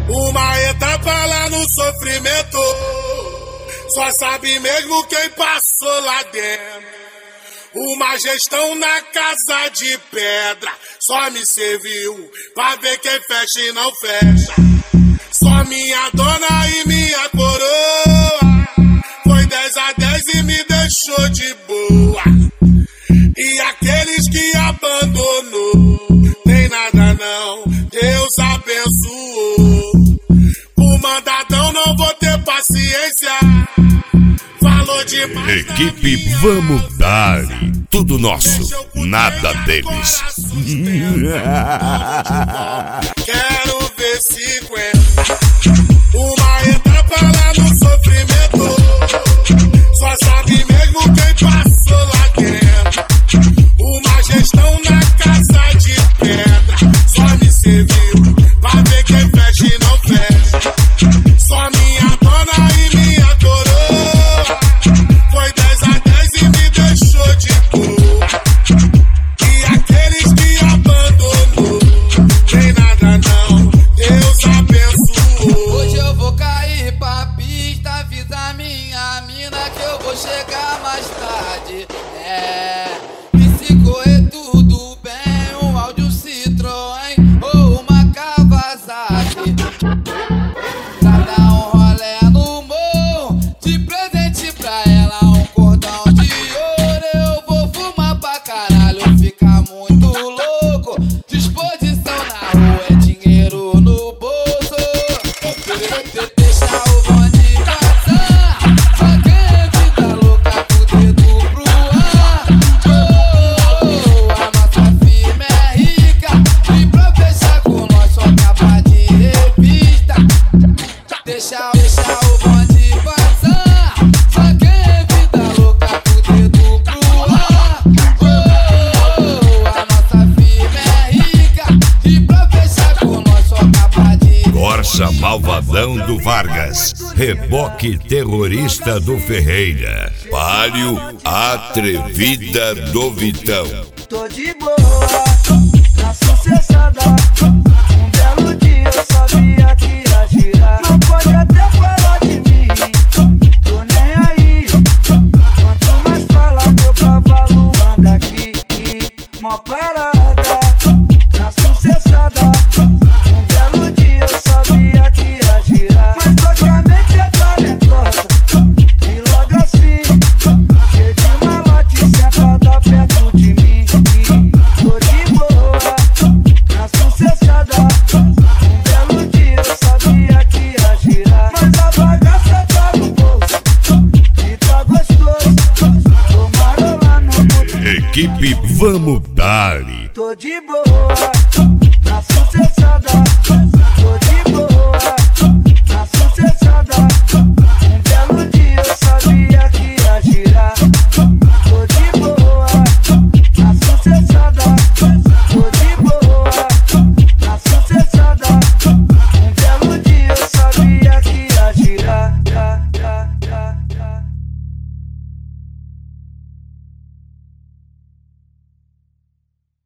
Uma etapa lá no sofrimento, só sabe mesmo quem passou lá dentro. Uma gestão na casa de pedra, só me serviu pra ver quem fecha e não fecha. Só minha dona e minha coroa, foi 10 a 10 e me deixou de boa. E aqueles que abandonou, tem nada não, Deus abençoou. O mandadão não vou ter paciência, falou demais. Equipe Vamos Dar, tudo nosso, nada deles. Quero ver se aguenta. Uma etapa lá no sofrimento, só sabe mesmo quem passou lá dentro. Uma gestão na casa de pedra, só me serviu pra ver quem fecha e não fecha. Só minha dona e minha coroa, foi 10 a 10 e me deixou de boa. E aqueles que abandonou, tem nada não, Deus abençoou. Hoje eu vou cair pra pista, avisa minha mina que eu vou chegar mais tarde. E se correr tudo bem, um áudio Citroën ou uma Kawasaki, pra dar um rolé no morro, de presente pra ela um cordão de ouro. Eu vou fumar pra caralho, ficar muito louco, disposição na rua é dinheiro no bolso. Deixa o bonde passar, só quem é vida louca com o dedo pro ar. A nossa firma é rica, e pra fechar com nós só capa de revista. Deixa o bonde passar, só quem é vida louca com o dedo pro ar. A nossa firma é rica, e pra fechar com nós só capa de Corsa Malvadão do Vargas, reboque terrorista do Ferreira, Palio Atrevida do Vitão. Tô de boa, na sucessada. Um belo dia eu sabia que ia girar. Não pode até falar de mim, tô nem aí. Quanto mais fala, meu cavalo anda aqui. Mó parada, na sucessada. Um belo dia eu sabia que ia girar. Mas logicamente é talentosa, e logo assim, cheio de malote, sentada perto de mim. Tô de boa, na sucessada. Um belo dia eu sabia que ia girar. Mas a bagaça tá no bolso, e tá gostoso. Tô marolando no Equipe Vamos Dar. Tô de boa, na sucessada. Tô de